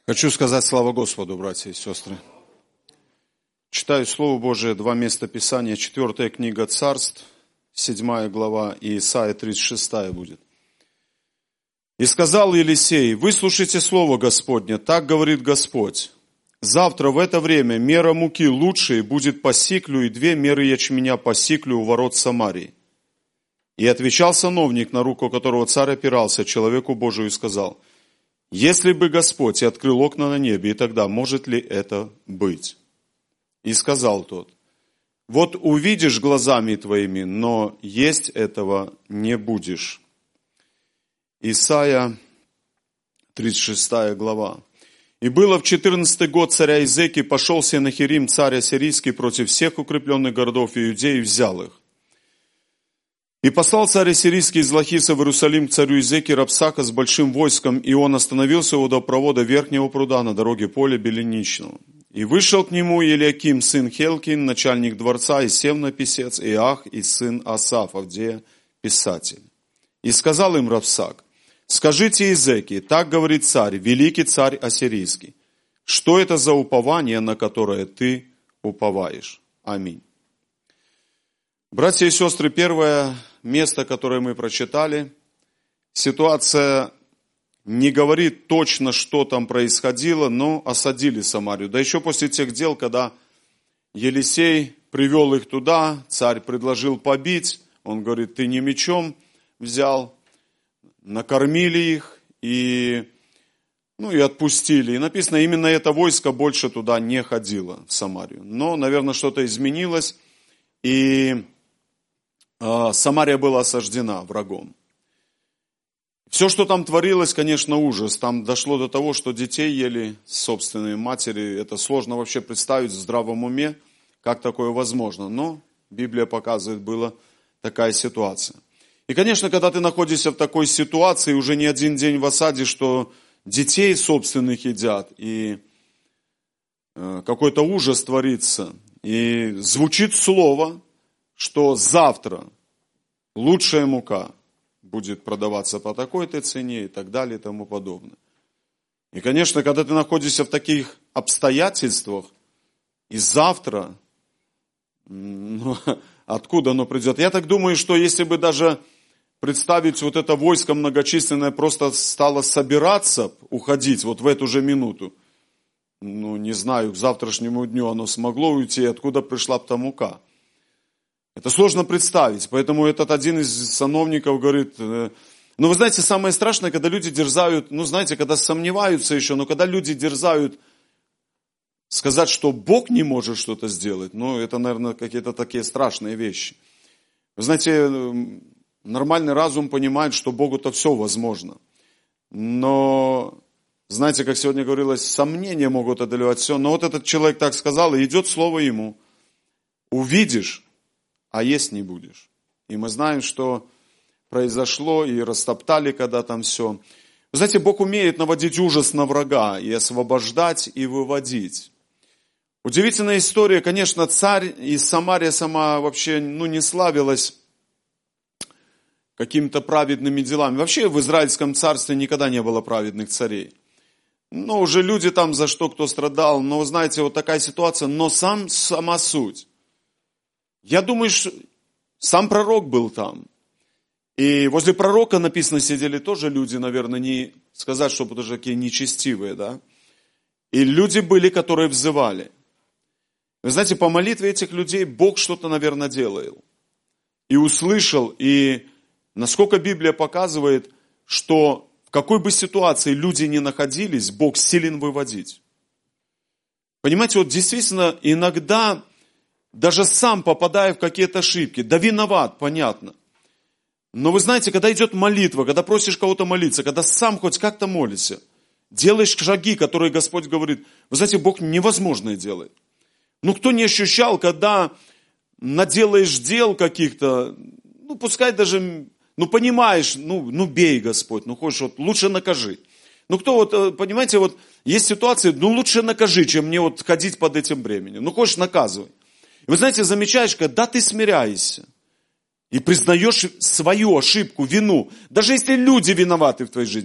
Хочу сказать слава Господу, братья и сестры. Читаю Слово Божие, 2 места Писания, 4 книга Царств, 7 глава, и Исайя 36 будет. «И сказал Елисей, выслушайте Слово Господне, так говорит Господь. Завтра в это время мера муки лучшей будет по сиклю, и 2 меры ячменя по сиклю у ворот Самарии. И отвечал сановник, на руку которого царь опирался, человеку Божию, и сказал, если бы Господь и открыл окна на небе, и тогда может ли это быть? И сказал тот, вот увидишь глазами твоими, но есть этого не будешь». Исайя 36 глава. «И было в 14 год царя Изекии, пошел Сенахерим, царь ассирийский, против всех укрепленных городов Иудеи, и взял их. И послал царь ассирийский из Лахиса в Иерусалим к царю Изекии Рабсака с большим войском, и он остановился у водопровода Верхнего пруда на дороге поля Беленичного. И вышел к нему Елиаким, сын Хелкин, начальник дворца, и Севна писец, и Ах, и сын Асаф, Авдея, писатель. И сказал им Рабсак, скажите Изекии, так говорит царь, великий царь ассирийский, что это за упование, на которое ты уповаешь? Аминь». Братья и сестры, первое место, которое мы прочитали, ситуация не говорит точно, что там происходило, но осадили Самарию. Да еще после тех дел, когда Елисей привел их туда, царь предложил побить, он говорит, ты не мечом взял, накормили их и отпустили. И написано, именно это войско больше туда не ходило, в Самарию. Но, наверное, что-то изменилось, и Самария была осаждена врагом. Все, что там творилось, конечно, ужас. Там дошло до того, что детей ели собственные матери. Это сложно вообще представить в здравом уме, как такое возможно. Но Библия показывает, была такая ситуация. И, конечно, когда ты находишься в такой ситуации, уже не один день в осаде, что детей собственных едят, и какой-то ужас творится. И звучит слово, что завтра лучшая мука будет продаваться по такой-то цене и так далее и тому подобное. И, конечно, когда ты находишься в таких обстоятельствах, и завтра, откуда оно придет? Я так думаю, что если бы даже представить вот это войско многочисленное просто стало собираться, уходить вот в эту же минуту, не знаю, к завтрашнему дню оно смогло уйти, откуда пришла бы та мука. Это сложно представить, поэтому этот один из сановников говорит, вы знаете, самое страшное, когда люди дерзают, когда сомневаются еще, но когда люди дерзают сказать, что Бог не может что-то сделать, это, наверное, какие-то такие страшные вещи. Вы знаете, нормальный разум понимает, что Богу-то все возможно. Но, знаете, как сегодня говорилось, сомнения могут одолевать все, но вот этот человек так сказал, и идет слово ему, увидишь, а есть не будешь. И мы знаем, что произошло, и растоптали, когда там все. Вы знаете, Бог умеет наводить ужас на врага, и освобождать, и выводить. Удивительная история, конечно, царь и Самария сама вообще не славилась какими-то праведными делами. Вообще в Израильском царстве никогда не было праведных царей. Уже люди там за что кто страдал, но, знаете, вот такая ситуация, но сама суть. Я думаю, что сам пророк был там. И возле пророка, написано, сидели тоже люди, наверное, не сказать, что даже такие нечестивые, да. И люди были, которые взывали. Вы знаете, по молитве этих людей Бог что-то, наверное, делал. И услышал, и насколько Библия показывает, что в какой бы ситуации люди ни находились, Бог силен выводить. Понимаете, вот действительно, иногда даже сам попадая в какие-то ошибки, да виноват, понятно. Но вы знаете, когда идет молитва, когда просишь кого-то молиться, когда сам хоть как-то молишься, делаешь шаги, которые Господь говорит, вы знаете, Бог невозможное делает. Кто не ощущал, когда наделаешь дел каких-то, пускай даже, понимаешь, бей, Господь, хочешь, лучше накажи. Понимаете, есть ситуации, лучше накажи, чем мне ходить под этим бременем. Хочешь, наказывай. Вы знаете, замечаешь, когда ты смиряешься и признаешь свою ошибку, вину, даже если люди виноваты в твоей жизни,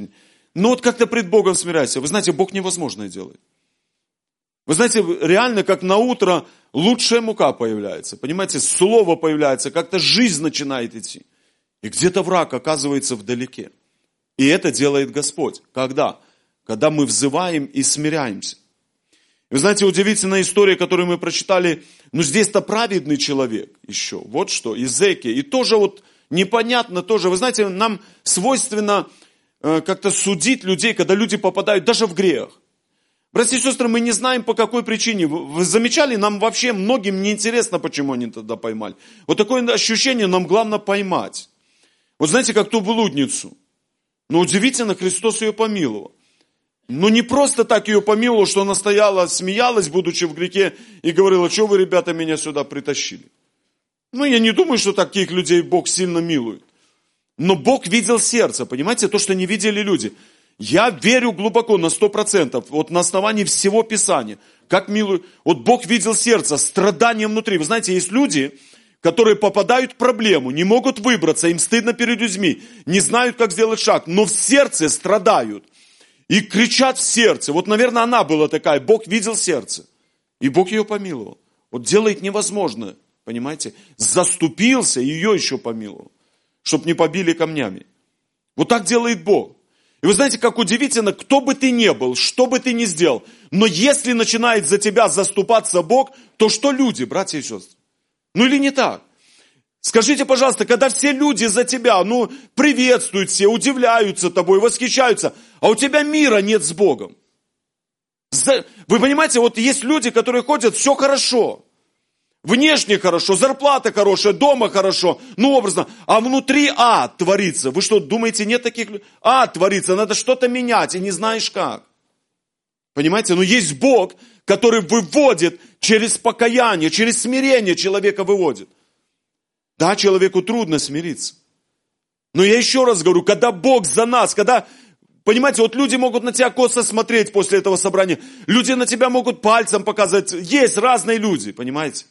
но вот как-то пред Богом смиряйся. Вы знаете, Бог невозможное делает. Вы знаете, реально, как на утро лучшая мука появляется. Понимаете, слово появляется, как-то жизнь начинает идти. И где-то враг оказывается вдалеке. И это делает Господь. Когда? Когда мы взываем и смиряемся. Вы знаете, удивительная история, которую мы прочитали, здесь-то праведный человек еще. Вот что, Иезекия. И тоже вот непонятно тоже. Вы знаете, нам свойственно как-то судить людей, когда люди попадают даже в грех. Братья и сестры, мы не знаем, по какой причине. Вы замечали, нам вообще многим неинтересно, почему они тогда поймали. Вот такое ощущение, нам главное поймать. Вот знаете, как ту блудницу. Но удивительно, Христос ее помиловал. Но не просто так ее помиловал, что она стояла, смеялась, будучи в грехе, и говорила, что вы, ребята, меня сюда притащили. Я не думаю, что таких людей Бог сильно милует. Но Бог видел сердце, понимаете, то, что не видели люди. Я верю глубоко на 100%, вот на основании всего Писания. Как милует. Вот Бог видел сердце, страдание внутри. Вы знаете, есть люди, которые попадают в проблему, не могут выбраться, им стыдно перед людьми, не знают, как сделать шаг, но в сердце страдают. И кричат в сердце. Вот, наверное, она была такая. Бог видел сердце. И Бог ее помиловал. Вот делает невозможное. Понимаете? Заступился и ее еще помиловал. Чтоб не побили камнями. Вот так делает Бог. И вы знаете, как удивительно, кто бы ты ни был, что бы ты ни сделал. Но если начинает за тебя заступаться Бог, то что люди, братья и сестры? Или не так? Скажите, пожалуйста, когда все люди за тебя, приветствуют все, удивляются тобой, восхищаются, а у тебя мира нет с Богом. Вы понимаете, вот есть люди, которые ходят, все хорошо. Внешне хорошо, зарплата хорошая, дома хорошо, образно. А внутри ад творится. Вы что, думаете, нет таких людей? Ад творится, надо что-то менять, и не знаешь как. Понимаете, есть Бог, который выводит через покаяние, через смирение человека выводит. Да, человеку трудно смириться. Но я еще раз говорю, когда Бог за нас, когда, понимаете, вот люди могут на тебя косо смотреть после этого собрания, люди на тебя могут пальцем показывать, есть разные люди, понимаете.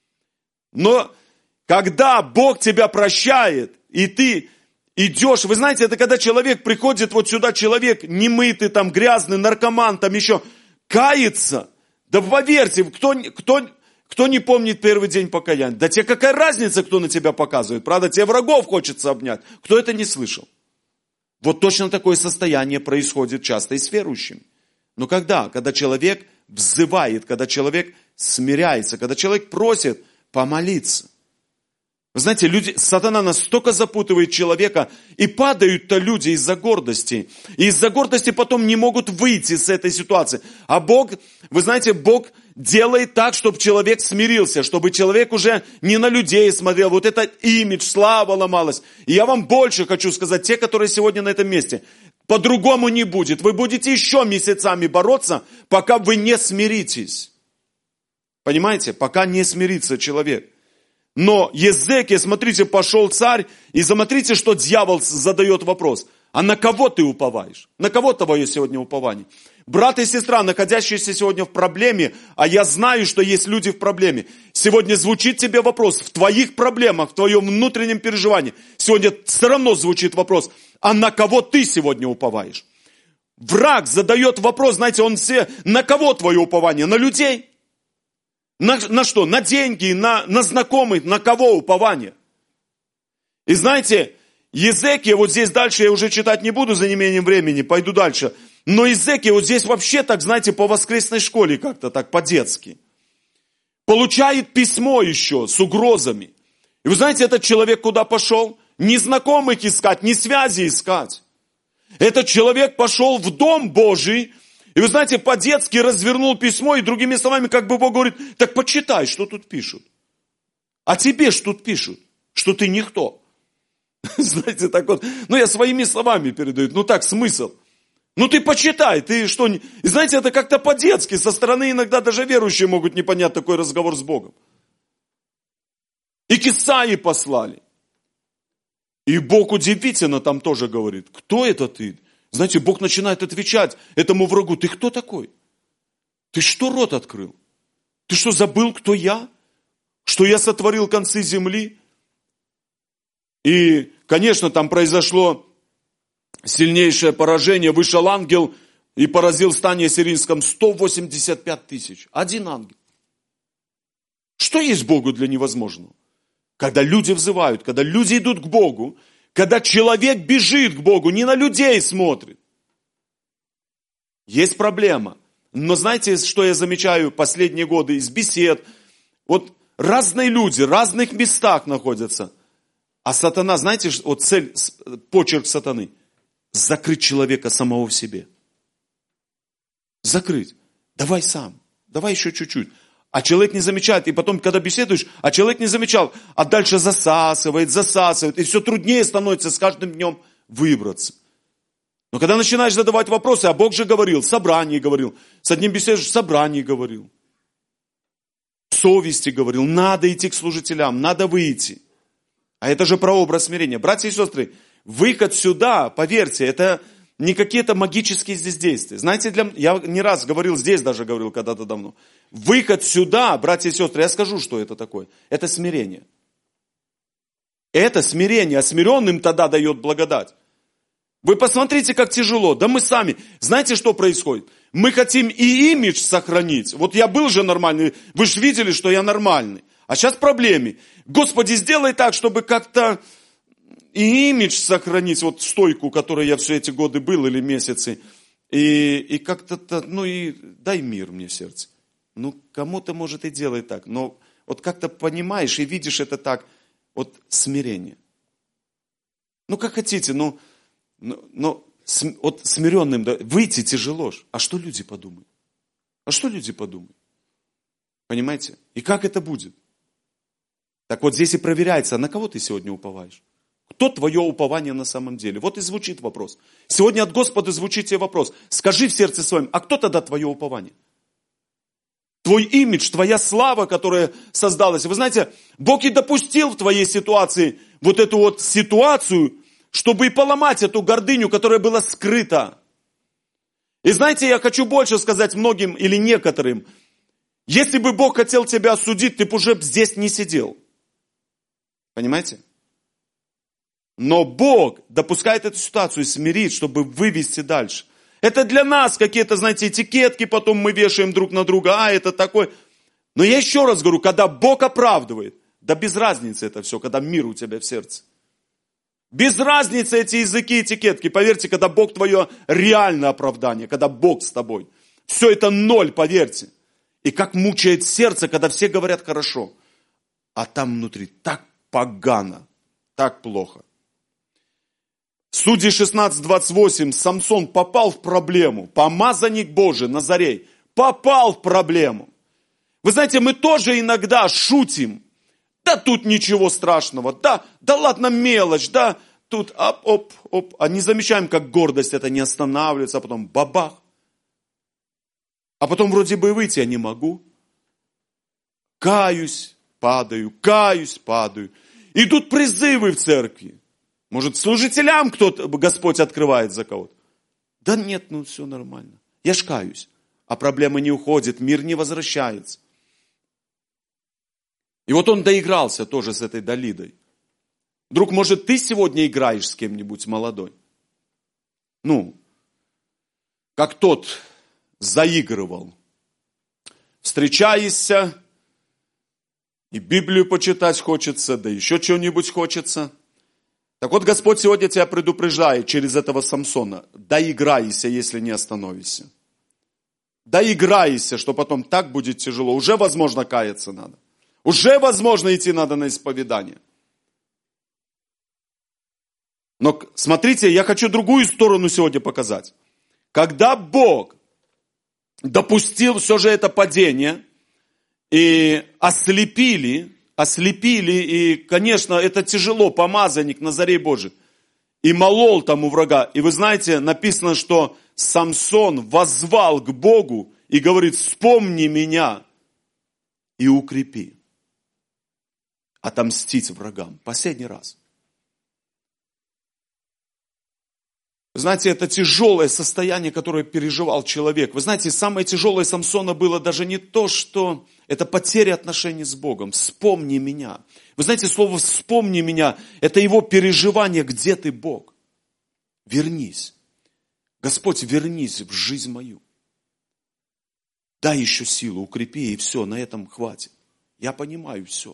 Но когда Бог тебя прощает, и ты идешь, вы знаете, это когда человек приходит вот сюда, человек немытый, там грязный, наркоман, там еще кается, да поверьте, кто не помнит первый день покаяния? Да тебе какая разница, кто на тебя показывает? Правда, тебе врагов хочется обнять. Кто это не слышал? Вот точно такое состояние происходит часто и с верующими. Но когда? Когда человек взывает, когда человек смиряется, когда человек просит помолиться. Вы знаете, сатана настолько запутывает человека, и падают-то люди из-за гордости. И из-за гордости потом не могут выйти с этой ситуации. А Бог, вы знаете, Бог делает так, чтобы человек смирился, чтобы человек уже не на людей смотрел. Вот этот имидж, слава ломалась. И я вам больше хочу сказать, те, которые сегодня на этом месте, по-другому не будет. Вы будете еще месяцами бороться, пока вы не смиритесь. Понимаете? Пока не смирится человек. Но Иезекия, смотрите, пошел царь, и смотрите, что дьявол задает вопрос. А на кого ты уповаешь? На кого твое сегодня упование? Брат и сестра, находящиеся сегодня в проблеме, а я знаю, что есть люди в проблеме. Сегодня звучит тебе вопрос в твоих проблемах, в твоем внутреннем переживании. Сегодня все равно звучит вопрос, а на кого ты сегодня уповаешь? Враг задает вопрос, знаете, на кого твое упование? На людей? На что? На деньги, на знакомых, на кого упование? И знаете, Иезекия, вот здесь дальше я уже читать не буду за неимением времени, пойду дальше. Но Иезекия вот здесь вообще так, знаете, по воскресной школе как-то так, по-детски. Получает письмо еще с угрозами. И вы знаете, этот человек куда пошел? Не знакомых искать, не связи искать. Этот человек пошел в Дом Божий, и вы знаете, по-детски развернул письмо, и другими словами, как бы Бог говорит, так почитай, что тут пишут. А тебе что тут пишут? Что ты никто. Знаете, так вот, я своими словами передаю, так смысл. Ты почитай, ты что... И знаете, это как-то по-детски, со стороны иногда даже верующие могут не понять такой разговор с Богом. И к Исаии послали. И Бог удивительно там тоже говорит, кто это ты? Знаете, Бог начинает отвечать этому врагу, ты кто такой? Ты что рот открыл? Ты что, забыл, кто я? Что я сотворил концы земли? И, конечно, там произошло сильнейшее поражение. Вышел ангел и поразил стане сирийском 185 тысяч. Один ангел. Что есть Богу для невозможного? Когда люди взывают, когда люди идут к Богу, когда человек бежит к Богу, не на людей смотрит. Есть проблема. Но знаете, что я замечаю последние годы из бесед? Вот разные люди, в разных местах находятся. А сатана, знаете, вот цель, почерк сатаны – закрыть человека самого в себе. Закрыть. Давай сам, давай еще чуть-чуть. А человек не замечает, и потом, когда беседуешь, а человек не замечал, а дальше засасывает, и все труднее становится с каждым днем выбраться. Но когда начинаешь задавать вопросы, а Бог же говорил, в собрании говорил, с одним беседуешь, в собрании говорил, в совести говорил, надо идти к служителям, надо выйти. А это же прообраз смирения. Братья и сестры, выход сюда, поверьте, это не какие-то магические здесь действия. Знаете, я не раз говорил, здесь даже говорил когда-то давно. Выход сюда, братья и сестры, я скажу, что это такое. Это смирение. Это смирение, а смиренным тогда дает благодать. Вы посмотрите, как тяжело. Да мы сами. Знаете, что происходит? Мы хотим и имидж сохранить. Вот я был же нормальный. Вы же видели, что я нормальный. А сейчас проблемы. Господи, сделай так, чтобы как-то и имидж сохранить, вот стойку, которой я все эти годы был или месяцы. И как-то, и дай мир мне в сердце. Кому-то, может, и делай так. Но вот как-то понимаешь и видишь это так. Вот смирение. Как хотите, вот смиренным выйти тяжело. А что люди подумают? Понимаете? И как это будет? Так вот здесь и проверяется, на кого ты сегодня уповаешь? Кто твое упование на самом деле? Вот и звучит вопрос. Сегодня от Господа звучит тебе вопрос. Скажи в сердце своем, а кто тогда твое упование? Твой имидж, твоя слава, которая создалась. Вы знаете, Бог и допустил в твоей ситуации вот эту вот ситуацию, чтобы и поломать эту гордыню, которая была скрыта. И знаете, я хочу больше сказать многим или некоторым. Если бы Бог хотел тебя осудить, ты бы уже здесь не сидел. Понимаете? Но Бог допускает эту ситуацию и смирит, чтобы вывести дальше. Это для нас какие-то, знаете, этикетки, потом мы вешаем друг на друга, это такой. Но я еще раз говорю, когда Бог оправдывает, да без разницы это все, когда мир у тебя в сердце. Без разницы эти языки, этикетки. Поверьте, когда Бог твое реальное оправдание, когда Бог с тобой. Все это ноль, поверьте. И как мучает сердце, когда все говорят хорошо. А там внутри так погано, так плохо. Судьи 16:28, Самсон попал в проблему. Помазанник Божий, Назарей, попал в проблему. Вы знаете, мы тоже иногда шутим. Да тут ничего страшного, да ладно мелочь, да тут оп. А не замечаем, как гордость это не останавливается, а потом бабах. А потом вроде бы выйти я не могу. Каюсь, падаю. Идут призывы в церкви. Может, служителям кто-то, Господь открывает за кого-то. Да нет, все нормально. Я ж каюсь. А проблема не уходит, мир не возвращается. И вот он доигрался тоже с этой Далидой. Вдруг, может, ты сегодня играешь с кем-нибудь молодой? Как тот заигрывал. Встречаешься, и Библию почитать хочется, да еще чего-нибудь хочется. Так вот, Господь сегодня тебя предупреждает через этого Самсона. Доиграйся, если не остановишься. Доиграйся, что потом так будет тяжело. Уже, возможно, каяться надо. Уже, возможно, идти надо на исповедание. Но смотрите, я хочу другую сторону сегодня показать. Когда Бог допустил все же это падение, и ослепили, и, конечно, это тяжело, помазанник Назарей Божий, и молол там у врага. И вы знаете, написано, что Самсон воззвал к Богу и говорит, вспомни меня и укрепи. Отомстить врагам. Последний раз. Вы знаете, это тяжелое состояние, которое переживал человек. Вы знаете, самое тяжелое Самсона было даже не то, что это потеря отношений с Богом. Вспомни меня. Вы знаете, слово «вспомни меня» – это его переживание, где ты, Бог? Вернись. Господь, вернись в жизнь мою. Дай еще силу, укрепи, и все, на этом хватит. Я понимаю все.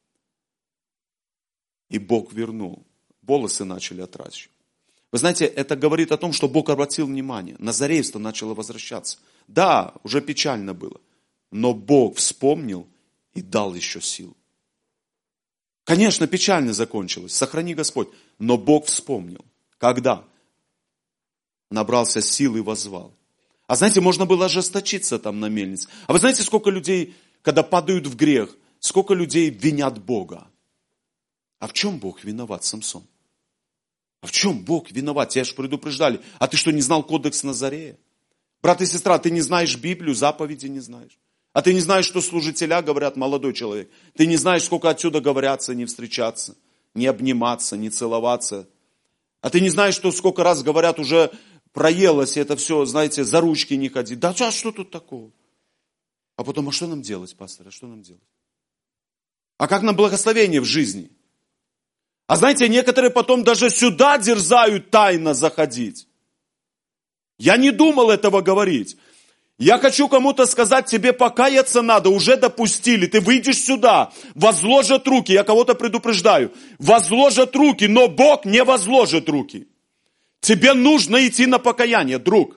И Бог вернул. Волосы начали отращивать. Вы знаете, это говорит о том, что Бог обратил внимание. Назарейство начало возвращаться. Да, уже печально было. Но Бог вспомнил и дал еще силу. Конечно, печально закончилось. Сохрани Господь. Но Бог вспомнил. Когда? Набрался сил и воззвал. А знаете, можно было ожесточиться там на мельнице. А вы знаете, сколько людей, когда падают в грех, сколько людей винят Бога? А в чем Бог виноват, Самсон? А в чем Бог виноват? Тебя же предупреждали. А ты что, не знал кодекс Назарея? Брат и сестра, ты не знаешь Библию, заповеди не знаешь. А ты не знаешь, что служителя говорят, молодой человек. Ты не знаешь, сколько отсюда говорятся, не встречаться, не обниматься, не целоваться. А ты не знаешь, что сколько раз говорят, уже проелось, и это все, знаете, за ручки не ходи. Да а что тут такого? А потом, а что нам делать, пастор? А что нам делать? А как нам благословение в жизни? А знаете, некоторые потом даже сюда дерзают тайно заходить. Я не думал этого говорить. Я хочу кому-то сказать, тебе покаяться надо, уже допустили. Ты выйдешь сюда, возложат руки, я кого-то предупреждаю. Возложат руки, но Бог не возложит руки. Тебе нужно идти на покаяние, друг.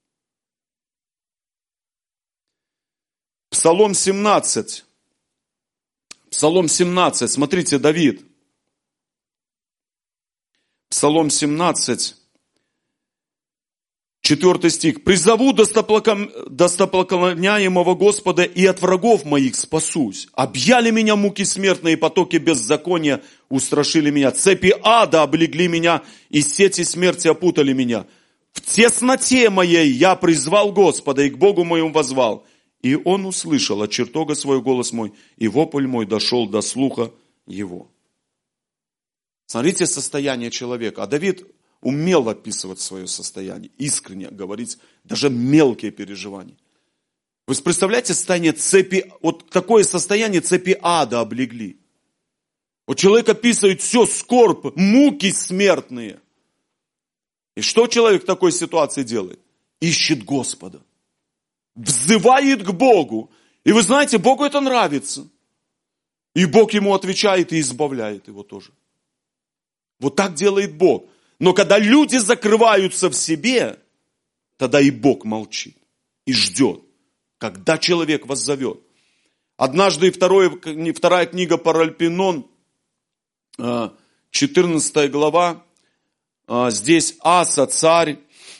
Псалом 17. Псалом 17, смотрите, Давид. Псалом 17, 4 стих. «Призову достопоклоняемого Господа, и от врагов моих спасусь. Объяли меня муки смертные, и потоки беззакония устрашили меня. Цепи ада облегли меня, и сети смерти опутали меня. В тесноте моей я призвал Господа, и к Богу моему воззвал. И Он услышал от чертога свой голос мой, и вопль мой дошел до слуха его». Смотрите состояние человека. А Давид умел описывать свое состояние, искренне говорить, даже мелкие переживания. Вы представляете состояние цепи, вот такое состояние цепи ада облегли. Вот человек описывает все, скорбь, муки смертные. И что человек в такой ситуации делает? Ищет Господа. Взывает к Богу. И вы знаете, Богу это нравится. И Бог ему отвечает и избавляет его тоже. Вот так делает Бог. Но когда люди закрываются в себе, тогда и Бог молчит и ждет, когда человек воззовет. Однажды вторая книга Паральпинон, 14 глава, здесь Аса, царь,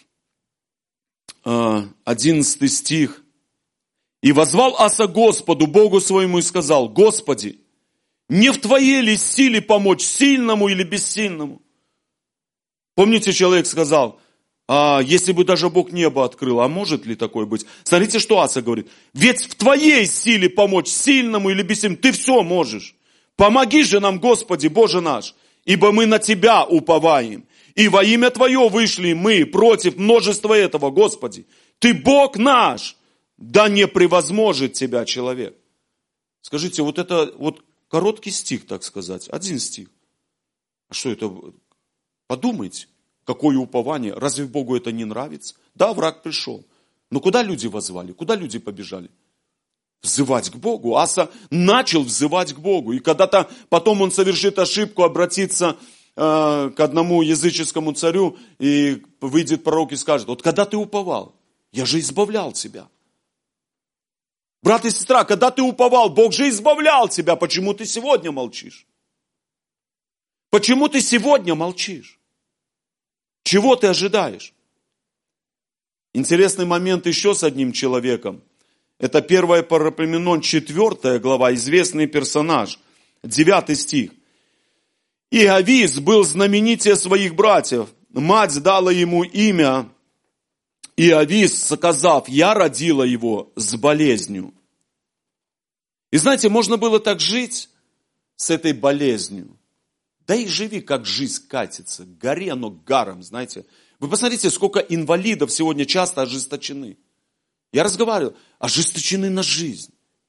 11 стих. «И воззвал Аса Господу, Богу своему, и сказал: Господи, не в Твоей ли силе помочь сильному или бессильному?» Помните, человек сказал, если бы даже Бог небо открыл, а может ли такое быть? Смотрите, что Аса говорит. Ведь в Твоей силе помочь сильному или бессильному, Ты все можешь. Помоги же нам, Господи, Боже наш, ибо мы на Тебя уповаем. И во имя Твое вышли мы против множества этого, Господи. Ты Бог наш, да не превозможет Тебя человек. Скажите, вот это вот короткий стих, так сказать, один стих. А что это? Подумайте, какое упование. Разве Богу это не нравится? Да, враг пришел. Но куда люди воззвали? Куда люди побежали? Взывать к Богу. Аса начал взывать к Богу. И когда-то потом он совершит ошибку, обратиться к одному языческому царю, и выйдет пророк и скажет: вот когда ты уповал, я же избавлял тебя. Брат и сестра, когда ты уповал, Бог же избавлял тебя. Почему ты сегодня молчишь? Почему ты сегодня молчишь? Чего ты ожидаешь? Интересный момент еще с одним человеком. Это 1 Паралипоменон, 4 глава, известный персонаж, 9 стих. «И Авис был знаменитее своих братьев. Мать дала ему имя Иовис, сказав: я родила его с болезнью». И знаете, можно было так жить с этой болезнью. Да и живи, как жизнь катится. Гори оно гаром, знаете. Вы посмотрите, сколько инвалидов сегодня часто ожесточены. Я разговаривал, ожесточены на жизнь.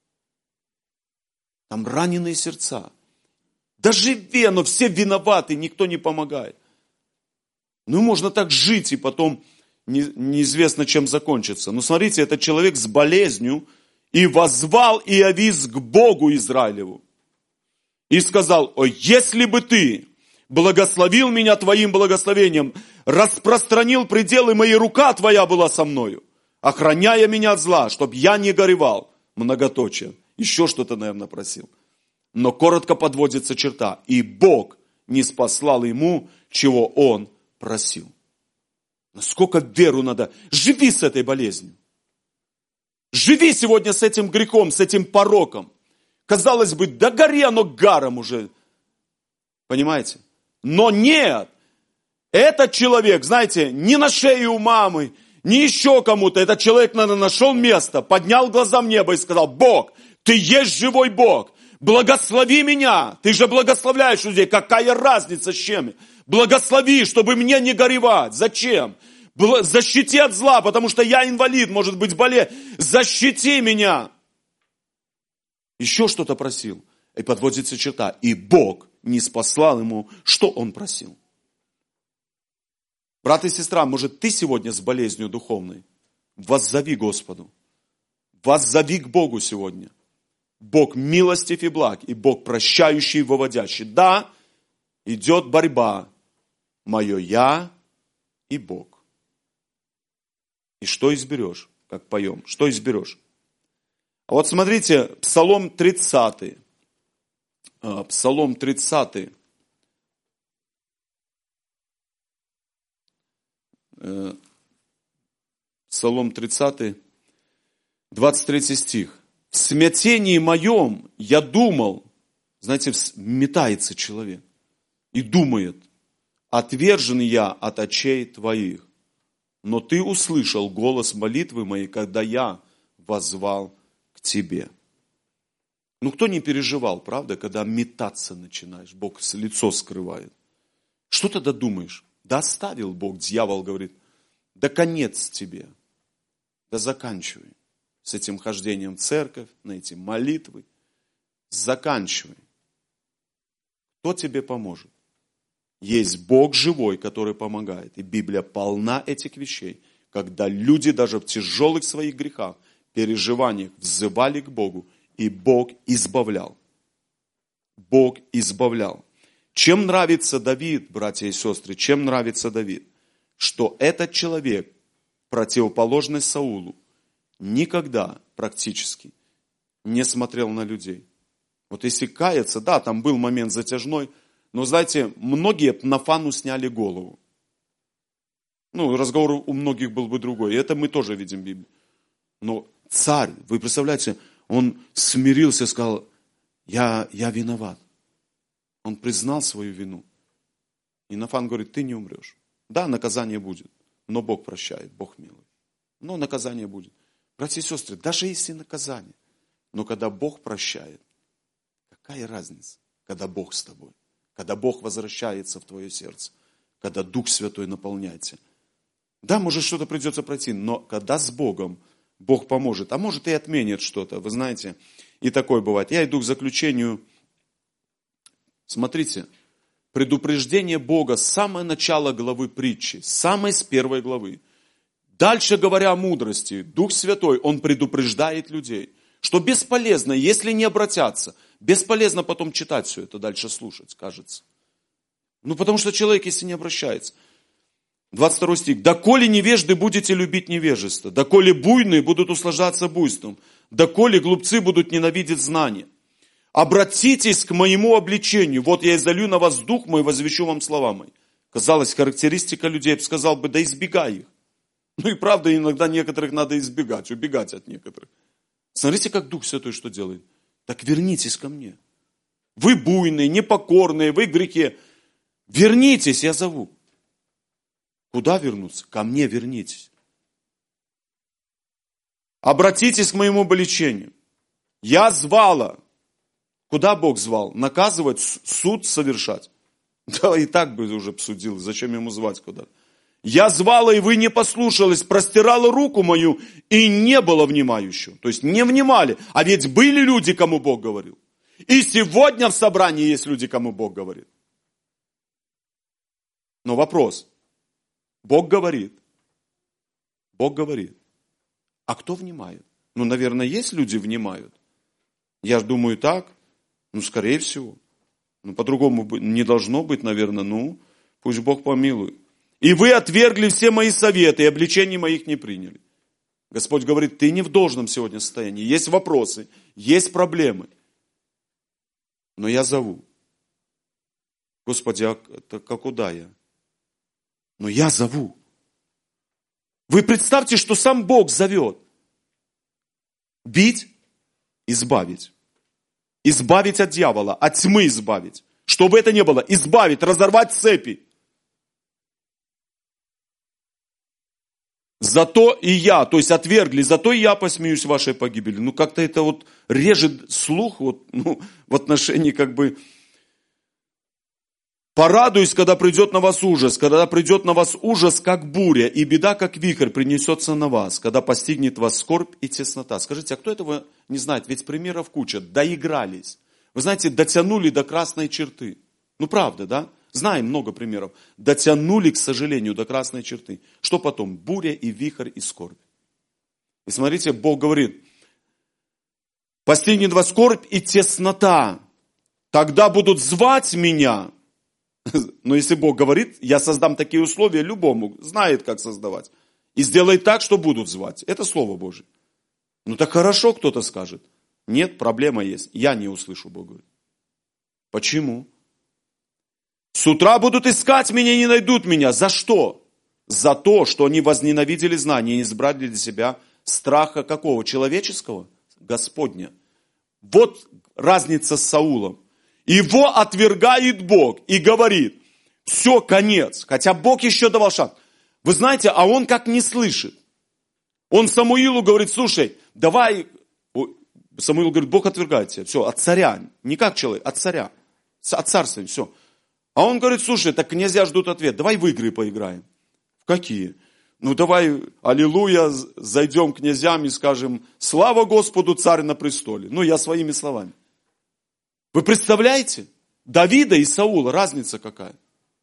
Там раненые сердца. Да живи, но все виноваты, никто не помогает. Ну, можно так жить, и потом неизвестно, чем закончится. Но смотрите, этот человек с болезнью и воззвал Иовис к Богу Израилеву. И сказал: «О, если бы ты благословил меня твоим благословением, распространил пределы мои, рука твоя была со мною, охраняя меня от зла, чтоб я не горевал». Многоточие. Еще что-то, наверное, просил. Но коротко подводится черта. И Бог не спаслал ему, чего он просил. Насколько веру надо. Живи с этой болезнью. Живи сегодня с этим грехом, с этим пороком. Казалось бы, да гори оно гаром уже. Понимаете? Но нет. Этот человек, знаете, не на шее у мамы, не еще кому-то. Этот человек, наверное, нашел место, поднял глаза в небо и сказал: «Бог, ты есть живой Бог. Благослови меня. Ты же благословляешь людей. Какая разница с чем? Благослови, чтобы мне не горевать. Зачем? Защити от зла, потому что я инвалид, может быть, болею. Защити меня». Еще что-то просил. И подводится черта. И Бог не спаслал ему, что он просил. Брат и сестра, может, ты сегодня с болезнью духовной? Воззови Господу. Воззови к Богу сегодня. Бог милостив и благ, и Бог прощающий и выводящий. Да, идет борьба. Мое я и Бог. И что изберешь, как поем? Что изберешь? А вот смотрите, Псалом 30. Псалом 30. Псалом 30, 23 стих. «В смятении моем я думал», знаете, метается человек и думает: «Отвержен я от очей твоих, но ты услышал голос молитвы моей, когда я воззвал к тебе». Ну, кто не переживал, правда, когда метаться начинаешь, Бог лицо скрывает. Что тогда думаешь? Да оставил Бог, дьявол говорит: да конец тебе, да заканчивай с этим хождением в церковь, на эти молитвы. Заканчивай. Кто тебе поможет? Есть Бог живой, который помогает. И Библия полна этих вещей, когда люди даже в тяжелых своих грехах, переживаниях взывали к Богу, и Бог избавлял. Бог избавлял. Чем нравится Давид, братья и сестры, чем нравится Давид? Что этот человек, противоположный Саулу, никогда практически не смотрел на людей. Вот если каяться, да, там был момент затяжной, но, знаете, многие на Фану сняли голову. Ну, разговор у многих был бы другой, и это мы тоже видим в Библии. Но царь, вы представляете, он смирился и сказал: я виноват. Он признал свою вину. И Нафан говорит: ты не умрешь. Да, наказание будет, но Бог прощает, Бог милует. Но наказание будет. Братья и сестры, даже если наказание, но когда Бог прощает, какая разница, когда Бог с тобой, когда Бог возвращается в твое сердце, когда Дух Святой наполняет тебя. Да, может, что-то придется пройти, но когда с Богом, Бог поможет, а может и отменит что-то, вы знаете, и такое бывает. Я иду к заключению. Смотрите, предупреждение Бога с самого начала главы притчи, с самой с первой главы. Дальше, говоря о мудрости, Дух Святой, Он предупреждает людей, что бесполезно, если не обратятся, бесполезно потом читать все это, дальше слушать, кажется. Ну, потому что человек, если не обращается. 22 стих. «Доколе невежды будете любить невежество, доколе буйные будут услаждаться буйством, доколе глупцы будут ненавидеть знания. Обратитесь к моему обличению, вот я изолью на вас дух мой, возвещу вам слова мои». Казалось, характеристика людей, я бы сказал, да избегай их. Ну и правда, иногда некоторых надо избегать, убегать от некоторых. Смотрите, как Дух Святой что делает. Так вернитесь ко мне. Вы буйные, непокорные, вы в грехе. Вернитесь, я зову. Куда вернуться? Ко мне вернитесь. Обратитесь к моему обличению. Я звала. Куда Бог звал? Наказывать, суд совершать. Да и так бы уже обсудил. Зачем ему звать куда-то? Я звала, и вы не послушались, простирала руку мою, и не было внимающего. То есть не внимали. А ведь были люди, кому Бог говорил. И сегодня в собрании есть люди, кому Бог говорит. Но вопрос. Бог говорит. Бог говорит. А кто внимает? Ну, наверное, есть люди внимают. Я же думаю так. Ну, скорее всего. Ну, по-другому не должно быть, наверное. Пусть Бог помилует. И вы отвергли все мои советы, и обличений моих не приняли. Господь говорит, ты не в должном сегодня состоянии. Есть вопросы, есть проблемы. Но я зову. Господи, а куда я? Но я зову. Вы представьте, что сам Бог зовет. Бить, избавить. Избавить от дьявола, от тьмы избавить. Что бы это ни было, избавить, разорвать цепи. Зато и я, то есть отвергли, зато и я посмеюсь вашей погибели. Ну, как-то это вот режет слух в отношении Порадуюсь, когда придет на вас ужас, когда придет на вас ужас, как буря, и беда, как вихрь, принесется на вас, когда постигнет вас скорбь и теснота. Скажите, а кто этого не знает? Ведь примеров куча. Доигрались. Вы знаете, дотянули до красной черты. Ну, правда, да? Знаем много примеров. Дотянули, к сожалению, до красной черты. Что потом? Буря и вихрь и скорбь. И смотрите, Бог говорит, постигнет вас скорбь и теснота. Тогда будут звать меня. Но если Бог говорит, я создам такие условия любому, знает, как создавать. И сделает так, что будут звать. Это Слово Божие. Ну так хорошо, кто-то скажет. Нет, проблема есть. Я не услышу, Бог говорит. Почему? С утра будут искать меня и не найдут меня. За что? За то, что они возненавидели знания и избрали для себя страха какого? Человеческого? Господня. Вот разница с Саулом. Его отвергает Бог и говорит, все, конец. Хотя Бог еще давал шанс. Вы знаете, а он как не слышит. Он Самуилу говорит, слушай, давай. Самуил говорит, Бог отвергает тебя. Все, от царя. Не как человек, от царя. От царства, все. А он говорит, слушай, так князья ждут ответ. Давай в игры поиграем. В какие? Ну давай, аллилуйя, зайдем к князьям и скажем, слава Господу, царь на престоле. Ну я своими словами. Вы представляете? Давида и Саула, разница какая?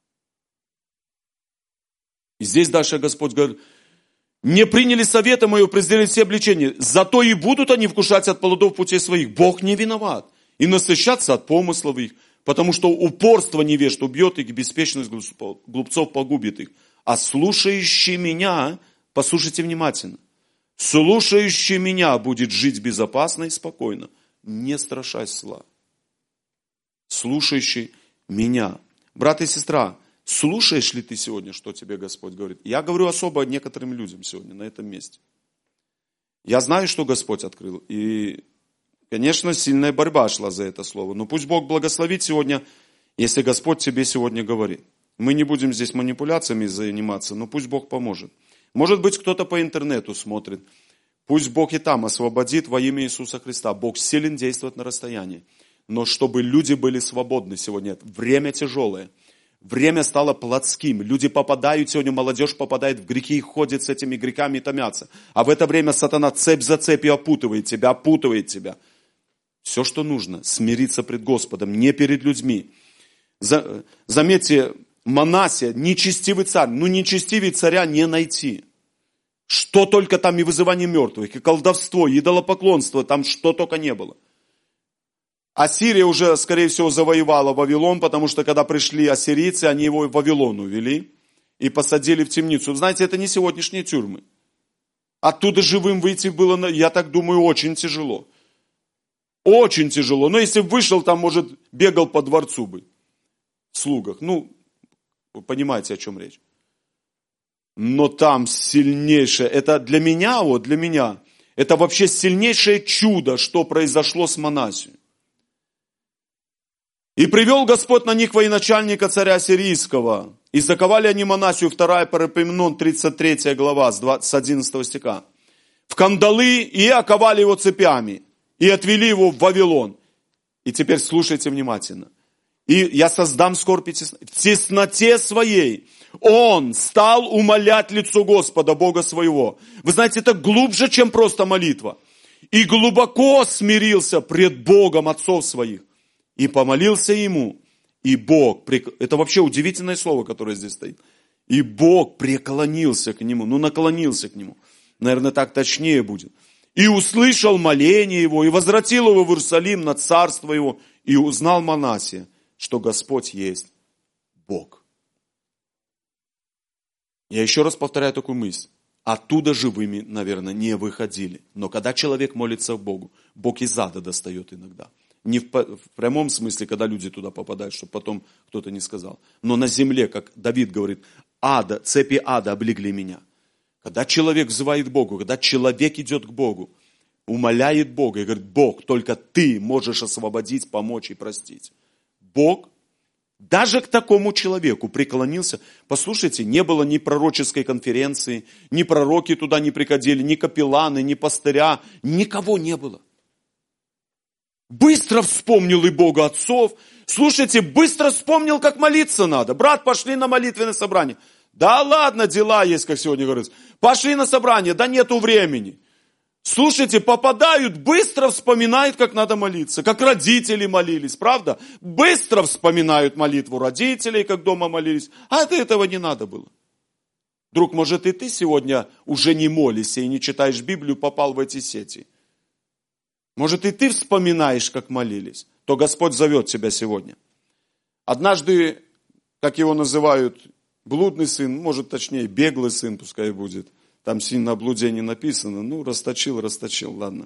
И здесь дальше Господь говорит, не приняли совета моего, презрели все обличения, зато и будут они вкушать от плодов путей своих. Бог не виноват. И насыщаться от помыслов их, потому что упорство невежд убьет их, и беспечность глупцов погубит их. А слушающий меня, послушайте внимательно, слушающий меня будет жить безопасно и спокойно, не страшась зла. Слушающий меня. Брат и сестра, слушаешь ли ты сегодня, что тебе Господь говорит? Я говорю особо некоторым людям сегодня на этом месте. Я знаю, что Господь открыл. И, конечно, сильная борьба шла за это слово. Но пусть Бог благословит сегодня, если Господь тебе сегодня говорит. Мы не будем здесь манипуляциями заниматься, но пусть Бог поможет. Может быть, кто-то по интернету смотрит. Пусть Бог и там освободит во имя Иисуса Христа. Бог силен действовать на расстоянии. Но чтобы люди были свободны сегодня. Время тяжелое. Время стало плотским. Люди попадают сегодня, молодежь попадает в грехи и ходит с этими грехами и томятся. А в это время сатана цепь за цепью опутывает тебя. Все, что нужно, смириться пред Господом, не перед людьми. Заметьте, Манасия, нечестивый царь. Ну, нечестивый царя не найти. Что только там и вызывание мертвых, и колдовство, и идолопоклонство, там что только не было. Ассирия уже, скорее всего, завоевала Вавилон, потому что, когда пришли ассирийцы, они его в Вавилон увели и посадили в темницу. Знаете, это не сегодняшние тюрьмы. Оттуда живым выйти было, я так думаю, очень тяжело. Очень тяжело. Но если вышел, там, может, бегал по дворцу бы. В слугах. Ну, вы понимаете, о чем речь. Но там сильнейшее, это для меня, это вообще сильнейшее чудо, что произошло с Манасией. И привел Господь на них военачальника царя сирийского. И заковали они Манасию, 2 Паралипоменон, 33 глава, с 11 стиха. В кандалы и оковали его цепями. И отвели его в Вавилон. И теперь слушайте внимательно. И я создам скорбь и тесноте. В тесноте своей он стал умолять лицо Господа, Бога своего. Вы знаете, это глубже, чем просто молитва. И глубоко смирился пред Богом отцов своих. И помолился ему, и Бог, это вообще удивительное слово, которое здесь стоит. И Бог преклонился к нему, наклонился к нему. Наверное, так точнее будет. И услышал моление его, и возвратил его в Иерусалим на царство его, и узнал Манассия, что Господь есть Бог. Я еще раз повторяю такую мысль. Оттуда живыми, наверное, не выходили. Но когда человек молится Богу, Бог из ада достает иногда. Не в прямом смысле, когда люди туда попадают, чтобы потом кто-то не сказал. Но на земле, как Давид говорит, цепи ада облегли меня. Когда человек взывает Богу, когда человек идет к Богу, умоляет Бога и говорит: Бог, только Ты можешь освободить, помочь и простить. Бог даже к такому человеку преклонился. Послушайте, не было ни пророческой конференции, ни пророки туда не приходили, ни капелланы, ни пастыря, никого не было. Быстро вспомнил и Бога отцов. Слушайте, быстро вспомнил, как молиться надо. Брат, пошли на молитвенное собрание. Да ладно, дела есть, как сегодня говорится. Пошли на собрание, да нету времени. Слушайте, попадают, быстро вспоминают, как надо молиться. Как родители молились, правда? Быстро вспоминают молитву родителей, как дома молились. А этого не надо было. Друг, может, и ты сегодня уже не молишься и не читаешь Библию, попал в эти сети. Может, и ты вспоминаешь, как молились. То Господь зовет тебя сегодня. Однажды, как его называют, блудный сын, может, точнее, беглый сын, пускай будет. Там сильно о блуде не написано. Расточил, ладно.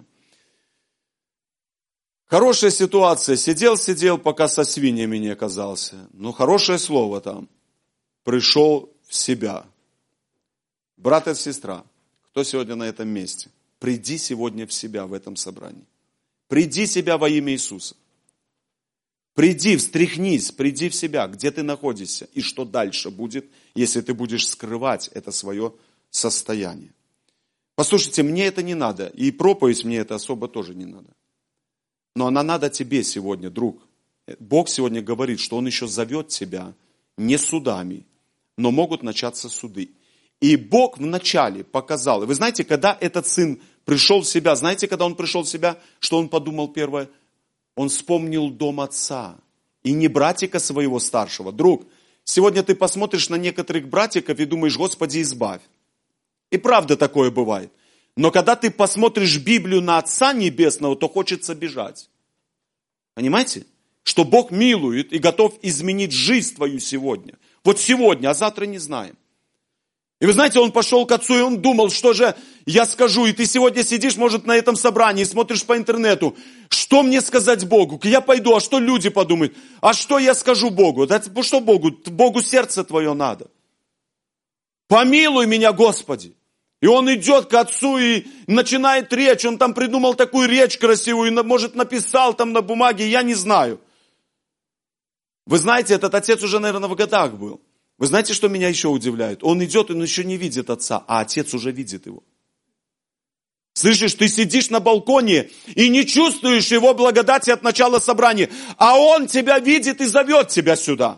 Хорошая ситуация. Сидел, пока со свиньями не оказался. Хорошее слово там. Пришел в себя. Брат и сестра, кто сегодня на этом месте? Приди сегодня в себя в этом собрании. Приди в себя во имя Иисуса. Приди, встряхнись, приди в себя, где ты находишься. И что дальше будет, если ты будешь скрывать это свое состояние. Послушайте, мне это не надо. И проповедь мне это особо тоже не надо. Но она надо тебе сегодня, друг. Бог сегодня говорит, что Он еще зовет тебя не судами, но могут начаться суды. И Бог вначале показал. И вы знаете, когда этот сын пришел в себя, знаете, когда он пришел в себя, что он подумал первое? Он вспомнил дом отца. И не братика своего старшего. Друг, сегодня ты посмотришь на некоторых братиков и думаешь: Господи, избавь. И правда такое бывает. Но когда ты посмотришь Библию на Отца Небесного, то хочется бежать. Понимаете? Что Бог милует и готов изменить жизнь твою сегодня. Вот сегодня, а завтра не знаем. И вы знаете, он пошел к отцу, и он думал, что же я скажу. И ты сегодня сидишь, может, на этом собрании, смотришь по интернету. Что мне сказать Богу? Я пойду, а что люди подумают? А что я скажу Богу? Да что Богу? Богу сердце твое надо. Помилуй меня, Господи. И он идет к отцу и начинает речь. Он там придумал такую речь красивую, может, написал там на бумаге, я не знаю. Вы знаете, этот отец уже, наверное, в годах был. Вы знаете, что меня еще удивляет? Он идет, он еще не видит отца, а отец уже видит его. Слышишь, ты сидишь на балконе и не чувствуешь его благодати от начала собрания, а он тебя видит и зовет тебя сюда.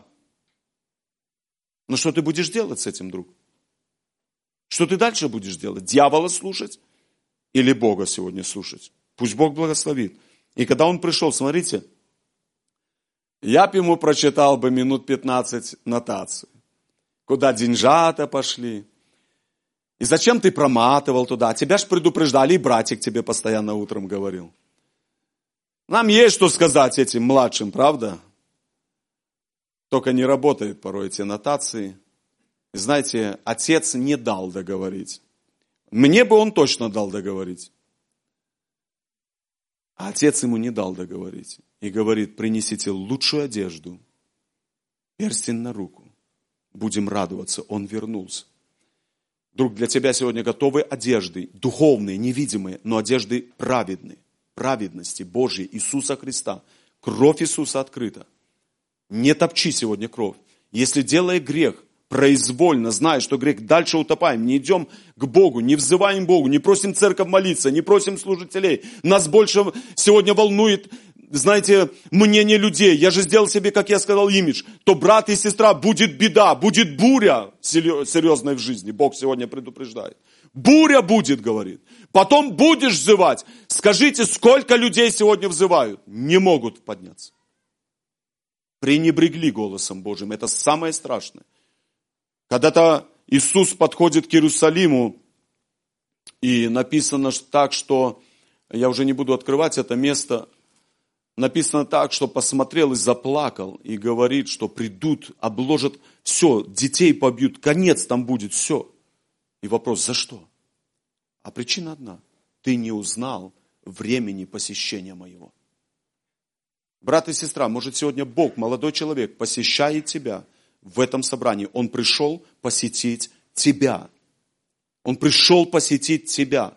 Ну что ты будешь делать с этим, друг? Что ты дальше будешь делать? Дьявола слушать или Бога сегодня слушать? Пусть Бог благословит. И когда он пришел, смотрите, я бы ему прочитал бы минут 15 нотацию. Куда деньжата пошли. И зачем ты проматывал туда? Тебя ж предупреждали, и братик тебе постоянно утром говорил. Нам есть что сказать этим младшим, правда? Только не работают порой эти нотации. Знаете, отец не дал договорить. Мне бы он точно дал договорить. А отец ему не дал договорить. И говорит: принесите лучшую одежду, перстень на руку. Будем радоваться, он вернулся. Друг, для тебя сегодня готовы одежды, духовные, невидимые, но одежды праведные, праведности Божьей, Иисуса Христа. Кровь Иисуса открыта. Не топчи сегодня кровь. Если делая грех, произвольно, зная, что грех, дальше утопаем, не идем к Богу, не взываем Богу, не просим церковь молиться, не просим служителей. Нас больше сегодня волнует, знаете, мнение людей. Я же сделал себе, как я сказал, имидж. То брат и сестра, будет беда, будет буря серьезная в жизни. Бог сегодня предупреждает. Буря будет, говорит. Потом будешь взывать. Скажите, сколько людей сегодня взывают? Не могут подняться. Пренебрегли голосом Божьим. Это самое страшное. Когда-то Иисус подходит к Иерусалиму, и написано так, что, я уже не буду открывать это место, написано так, что посмотрел и заплакал, и говорит, что придут, обложат, все, детей побьют, конец там будет, все. И вопрос, за что? А причина одна, ты не узнал времени посещения моего. Брат и сестра, может сегодня Бог, молодой человек, посещает тебя в этом собрании. Он пришел посетить тебя. Он пришел посетить тебя.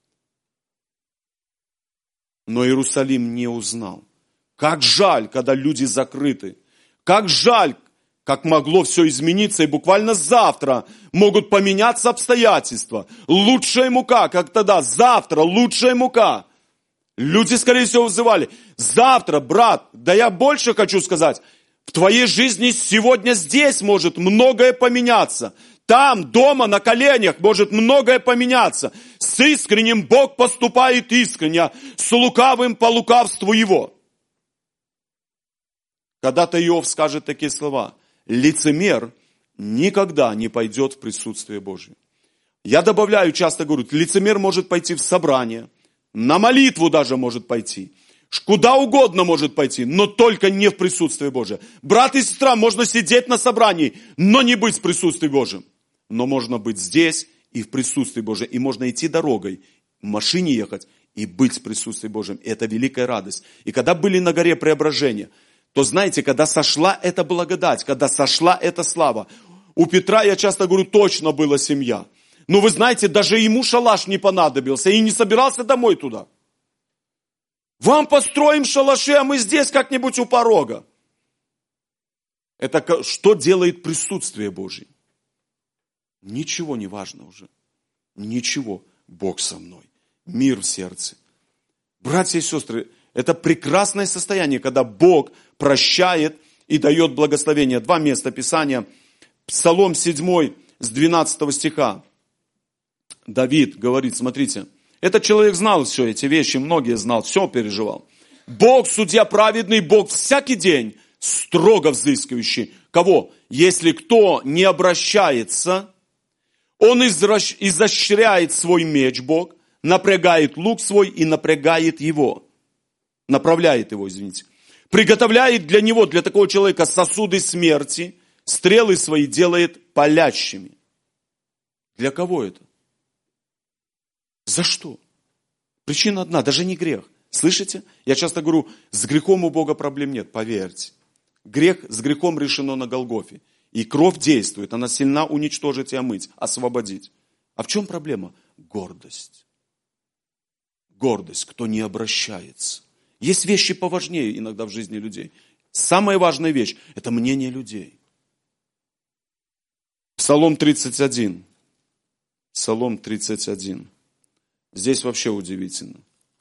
Но Иерусалим не узнал. Как жаль, когда люди закрыты. Как жаль, как могло все измениться, и буквально завтра могут поменяться обстоятельства. Лучшая мука, как тогда, завтра лучшая мука. Люди, скорее всего, взывали, завтра, брат, да я больше хочу сказать, в твоей жизни сегодня здесь может многое поменяться. Там, дома, на коленях может многое поменяться. С искренним Бог поступает искренне, с лукавым по лукавству его. Когда-то Иов скажет такие слова, лицемер никогда не пойдет в присутствие Божие. Я добавляю, часто говорю, лицемер может пойти в собрание, на молитву даже может пойти, куда угодно может пойти, но только не в присутствие Божие. Брат и сестра, можно сидеть на собрании, но не быть в присутствии Божьем. Но можно быть здесь и в присутствии Божьем. И можно идти дорогой, в машине ехать и быть в присутствии Божьем. И это великая радость. И когда были на горе преображения, то знаете, когда сошла эта благодать, когда сошла эта слава, у Петра, я часто говорю, точно была семья. Но вы знаете, даже ему шалаш не понадобился и не собирался домой туда. Вам построим шалаши, а мы здесь как-нибудь у порога. Это что делает присутствие Божье? Ничего не важно уже. Ничего. Бог со мной. Мир в сердце. Братья и сестры, это прекрасное состояние, когда Бог прощает и дает благословение. 2 места Писания. Псалом 7 с 12 стиха. Давид говорит, смотрите, этот человек знал все эти вещи, многие знал, все переживал. Бог, судья праведный, Бог всякий день строго взыскивающий. Кого? Если кто не обращается, он изощряет свой меч, Бог, напрягает лук свой и направляет его, приготовляет для него, для такого человека сосуды смерти, стрелы свои делает палящими. Для кого это? За что? Причина одна, даже не грех. Слышите? Я часто говорю, с грехом у Бога проблем нет, поверьте. Грех с грехом решено на Голгофе. И кровь действует, она сильна уничтожить и омыть, освободить. А в чем проблема? Гордость. Гордость, кто не обращается. Есть вещи поважнее иногда в жизни людей. Самая важная вещь – это мнение людей. Псалом 31. Псалом 31. Здесь вообще удивительно.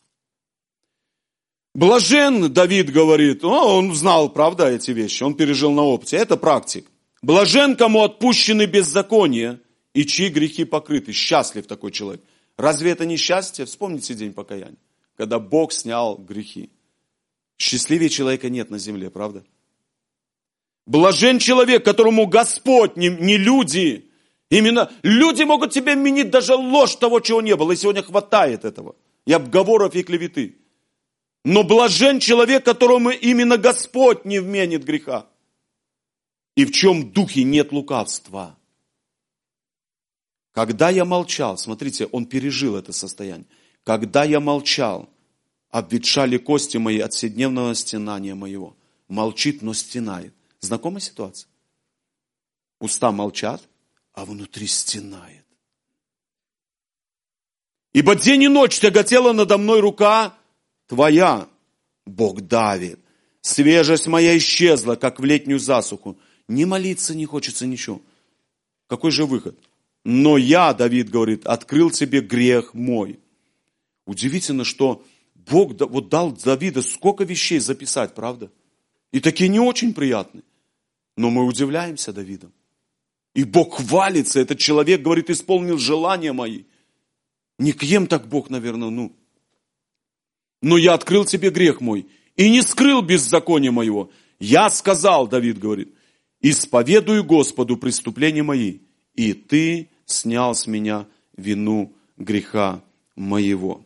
Блажен, Давид говорит, он знал, правда, эти вещи, он пережил на опыте, это практик. Блажен, кому отпущены беззакония, и чьи грехи покрыты. Счастлив такой человек. Разве это не счастье? Вспомните день покаяния, когда Бог снял грехи. Счастливее человека нет на земле, правда? Блажен человек, которому Господь, не люди. Именно люди могут тебе вменить даже ложь того, чего не было. И сегодня хватает этого. И обговоров, и клеветы. Но блажен человек, которому именно Господь не вменит греха. И в чем духе нет лукавства. Когда я молчал, смотрите, он пережил это состояние. Когда я молчал, обветшали кости мои от вседневного стенания моего. Молчит, но стенает. Знакомая ситуация? Уста молчат, а внутри стенает. Ибо день и ночь тяготела надо мной рука твоя. Бог давит. Свежесть моя исчезла, как в летнюю засуху. Не молиться не хочется ничего. Какой же выход? Но я, Давид говорит, открыл тебе грех мой. Удивительно, что Бог вот дал Давиду сколько вещей записать, правда? И такие не очень приятные. Но мы удивляемся Давидом. И Бог хвалится, этот человек, говорит, исполнил желания мои. Не кем так Бог, наверное, Но я открыл тебе грех мой и не скрыл беззакония моего. Я сказал, Давид говорит, исповедую Господу преступления мои, и Ты снял с меня вину греха моего».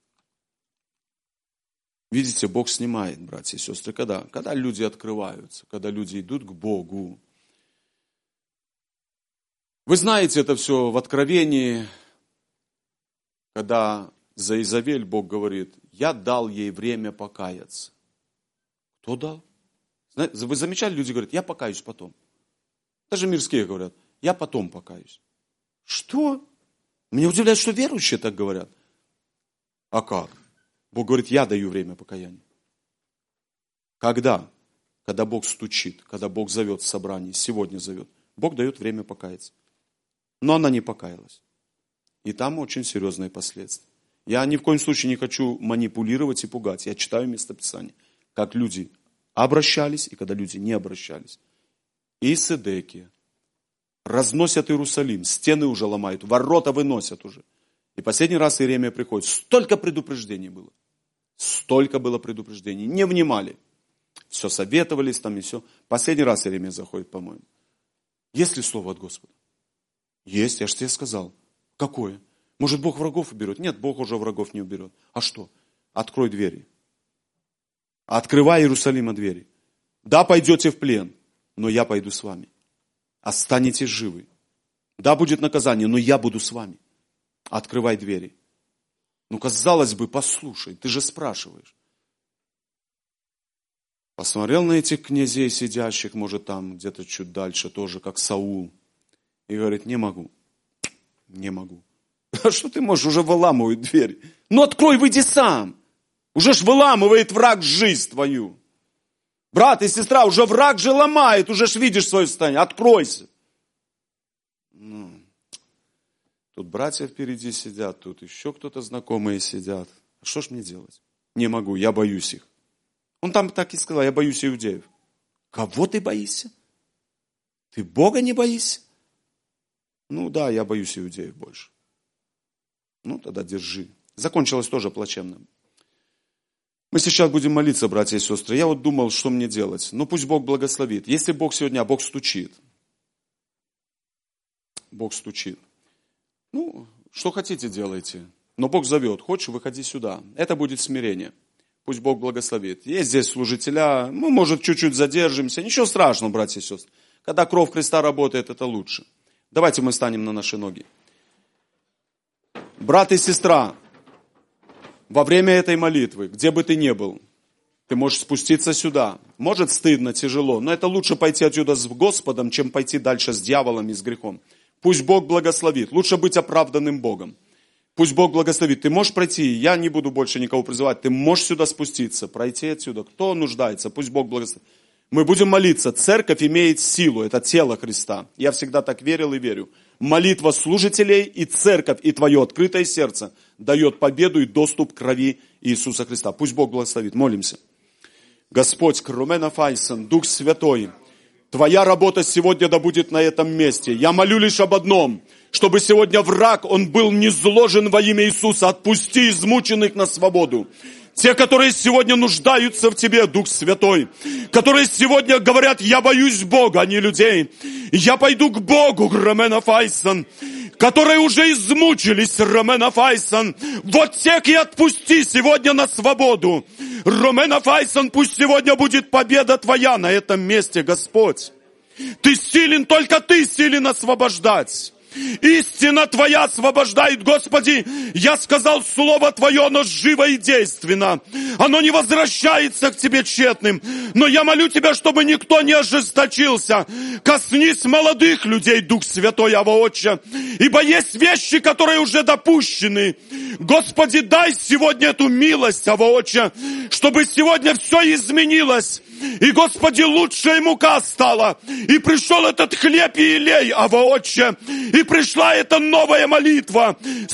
Видите, Бог снимает, братья и сестры, когда? Когда люди открываются, когда люди идут к Богу. Вы знаете это все в Откровении, когда за Иезавель Бог говорит: «Я дал ей время покаяться». Кто дал? Вы замечали, люди говорят: «Я покаюсь потом». Даже мирские говорят: «Я потом покаюсь». Что? Меня удивляет, что верующие так говорят. А как? Бог говорит: «Я даю время покаяния». Когда? Когда Бог стучит, когда Бог зовет в собрание, сегодня зовет. Бог дает время покаяться. Но она не покаялась. И там очень серьезные последствия. Я ни в коем случае не хочу манипулировать и пугать. Я читаю местописание, как люди обращались и когда люди не обращались. И Седекия разносят Иерусалим, стены уже ломают, ворота выносят уже. И последний раз Иеремия приходит. Столько предупреждений было. Столько было предупреждений. Не внимали. Все советовались там и все. Последний раз Иеремия заходит, по-моему. Есть ли слово от Господа? Есть, я же тебе сказал. Какое? Может, Бог врагов уберет? Нет, Бог уже врагов не уберет. А что? Открой двери. Открывай Иерусалима двери. Да, пойдете в плен, но я пойду с вами. Останетесь живы. Да, будет наказание, но я буду с вами. Открывай двери. Ну, казалось бы, послушай, ты же спрашиваешь. Посмотрел на этих князей сидящих, может, там где-то чуть дальше, тоже как Саул. И говорит: не могу. Не могу. А что ты можешь? Уже выламывают дверь. Ну, открой, выйди сам. Уже ж выламывает враг жизнь твою. Брат и сестра, уже враг же ломает, уже ж видишь свое состояние. Откройся. Ну, тут братья впереди сидят, тут еще кто-то знакомые сидят. А что ж мне делать? Не могу, я боюсь их. Он там так и сказал: я боюсь иудеев. Кого ты боишься? Ты Бога не боишься? Ну да, я боюсь иудеев больше. Ну тогда держи. Закончилось тоже плачевно. Мы сейчас будем молиться, братья и сестры. Я вот думал, что мне делать. Ну пусть Бог благословит. Если Бог сегодня, Бог стучит. Бог стучит. Ну, что хотите, делайте. Но Бог зовет. Хочешь, выходи сюда. Это будет смирение. Пусть Бог благословит. Есть здесь служителя. Мы, может, чуть-чуть задержимся. Ничего страшного, братья и сестры. Когда кровь Христа работает, это лучше. Давайте мы станем на наши ноги. Брат и сестра, во время этой молитвы, где бы ты ни был, ты можешь спуститься сюда. Может, стыдно, тяжело, но это лучше пойти отсюда с Господом, чем пойти дальше с дьяволом и с грехом. Пусть Бог благословит. Лучше быть оправданным Богом. Пусть Бог благословит. Ты можешь пройти, я не буду больше никого призывать, ты можешь сюда спуститься, пройти отсюда. Кто нуждается, пусть Бог благословит. Мы будем молиться. Церковь имеет силу, это тело Христа. Я всегда так верил и верю. Молитва служителей и церковь, и твое открытое сердце дает победу и доступ к крови Иисуса Христа. Пусть Бог благословит. Молимся. Господь, Крумена Файсон, Дух Святой, Твоя работа сегодня да будет на этом месте. Я молю лишь об одном, чтобы сегодня враг, он был низложен во имя Иисуса. Отпусти измученных на свободу. Те, которые сегодня нуждаются в Тебе, Дух Святой, которые сегодня говорят: я боюсь Бога, а не людей. Я пойду к Богу, Ромена Файсон, которые уже измучились, Ромена Файсон. Вот тех и отпусти сегодня на свободу. Ромена Файсон, пусть сегодня будет победа Твоя на этом месте, Господь. Ты силен, только Ты силен освобождать. Истина Твоя освобождает, Господи. Я сказал, Слово Твое, оно живо и действенно. Оно не возвращается к Тебе тщетным. Но я молю Тебя, чтобы никто не ожесточился. Коснись молодых людей, Дух Святой, Ава Отче. Ибо есть вещи, которые уже допущены. Господи, дай сегодня эту милость, Ава Отче, чтобы сегодня все изменилось. И, Господи, лучшая мука стала. И пришел этот хлеб и елей, Ава Отче. И пришла эта новая молитва.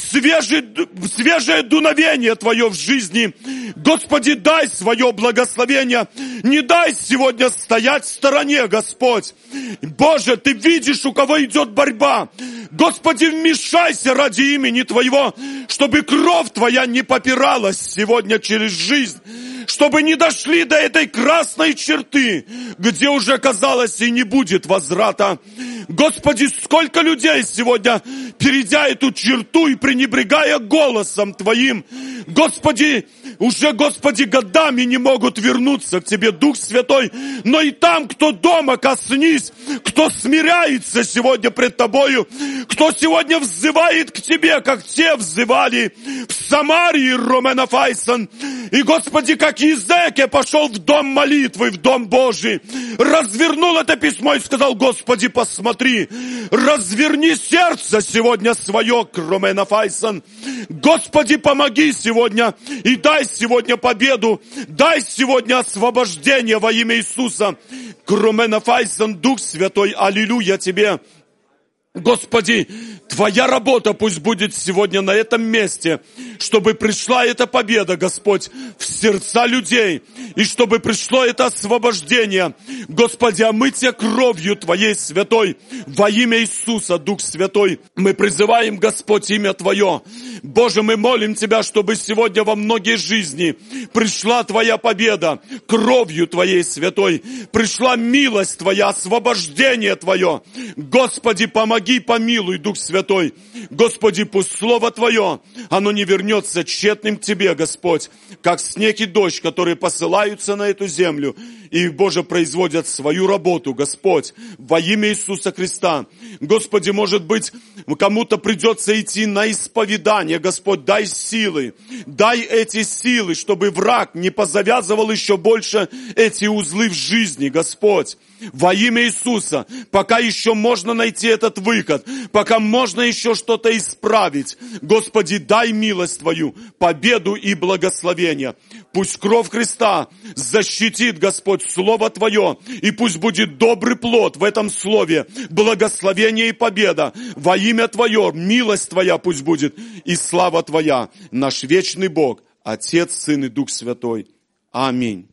Свежее дуновение Твое в жизни. Господи, дай свое благословение. Не дай сегодня стоять в стороне, Господь. Боже, Ты видишь, у кого идет борьба. Господи, вмешайся ради имени Твоего, чтобы кровь Твоя не попиралась сегодня через жизнь. чтобы не дошли до этой красной черты, где уже, казалось, и не будет возврата. Господи, сколько людей сегодня, перейдя эту черту и пренебрегая голосом Твоим, Господи, уже, Господи, годами не могут вернуться к Тебе, Дух Святой, но и там, кто дома, коснись, кто смиряется сегодня пред Тобою, кто сегодня взывает к Тебе, как те взывали в Самарии, Ромена Файсон, и, Господи, как Иезекия пошел в дом молитвы, в дом Божий, развернул это письмо и сказал: Господи, посмотри, разверни сердце сегодня свое, Ромена Файсон. Господи, помоги сегодня и дай сегодня победу, дай сегодня освобождение во имя Иисуса. Ромена Файсон, Дух Святой, аллилуйя Тебе. Господи, Твоя работа пусть будет сегодня на этом месте, чтобы пришла эта победа, Господь, в сердца людей, и чтобы пришло это освобождение, Господи, омытие кровью Твоей святой, во имя Иисуса, Дух Святой, мы призываем, Господь, имя Твое. Боже, мы молим Тебя, чтобы сегодня во многие жизни пришла Твоя победа, кровью Твоей святой, пришла милость Твоя, освобождение Твое. Господи, помоги, помилуй, Дух Святой. Господи, пусть Слово Твое, оно не вернется тщетным к Тебе, Господь, как снег и дождь, которые посылаются на эту землю и, Боже, производят свою работу, Господь, во имя Иисуса Христа. Господи, может быть, кому-то придется идти на исповедание, Господь, дай силы, дай эти силы, чтобы враг не позавязывал еще больше эти узлы в жизни, Господь. Во имя Иисуса, пока еще можно найти этот выход, пока можно еще что-то исправить, Господи, дай милость Твою, победу и благословение. Пусть кровь Христа защитит, Господь, Слово Твое, и пусть будет добрый плод в этом Слове, благословение и победа. Во имя Твое, милость Твоя пусть будет, и слава Твоя, наш вечный Бог, Отец, Сын и Дух Святой. Аминь.